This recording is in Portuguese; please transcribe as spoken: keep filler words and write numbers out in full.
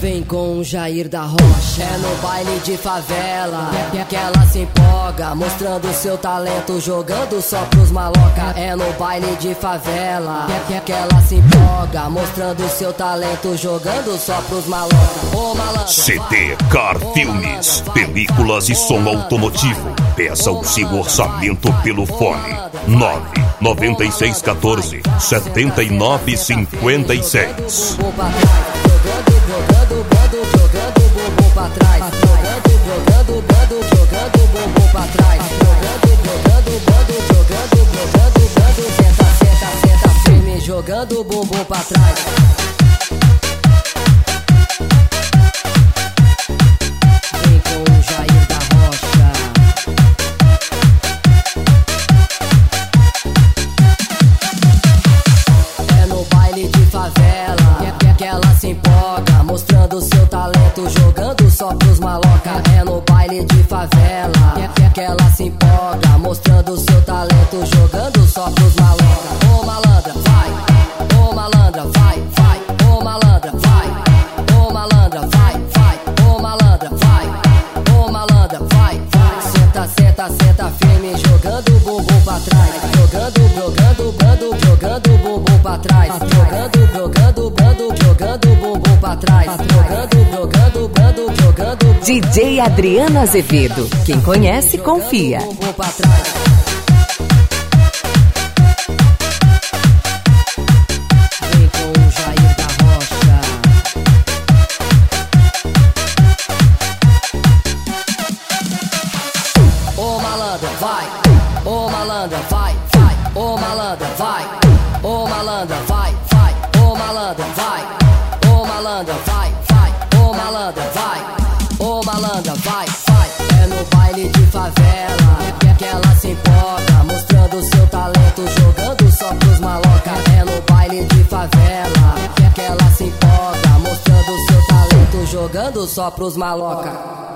Vem com o Jair da Rocha. É no baile de favela que ela se empolga, mostrando seu talento, jogando só pros maloca. É no baile de favela que ela se empolga, mostrando seu talento, jogando só pros maloca. Ô malandra, C D Car Filmes, películas e som automotivo. Peça o seu orçamento pelo fone nove nove seis um quatro sete nove cinco seis. Jogando, jogando, jogando bumbum pra trás. Jogando, jogando, jogando, jogando bumbum pra trás. Jogando, jogando, jogando, jogando, jogando, jogando. Senta, senta, senta firme, jogando bumbum pra trás. Vem com o Jair da Rocha. É no baile de favela que ela se empolga, mostrando seu talento, jogando só pros maloca. É no baile de favela que ela se empolga, mostrando seu talento, jogando só pros maloca. Ô malandra, vai, ô malandra, vai, vai, ô malandra, vai, ô malandra, vai, vai, ô malandra, vai, ô malandra, vai, vai. Senta, senta, senta firme, jogando bumbum pra trás. Jogando, jogando, bando, jogando bumbum pra trás. Jogando, jogando, bando, jogando bumbum pra trás. Jogando, jogando, bando, jogando. D J Adriano Azevedo. Quem conhece, confia. Bumbum pra trás. Vem com o Jair da Rocha. Ô malandra, vai. Ô malandra, vai, vai. Ô malandra, vai. Ô malandra, vai, vai. Ô malandra, vai. Ô malandra, vai, vai. Ô malandra, vai. Ô malandra, vai, vai. É no baile de favela que ela se empolga, mostrando seu talento, jogando só pros maloca. É no baile de favela que ela se empolga, mostrando seu talento, jogando só pros maloca.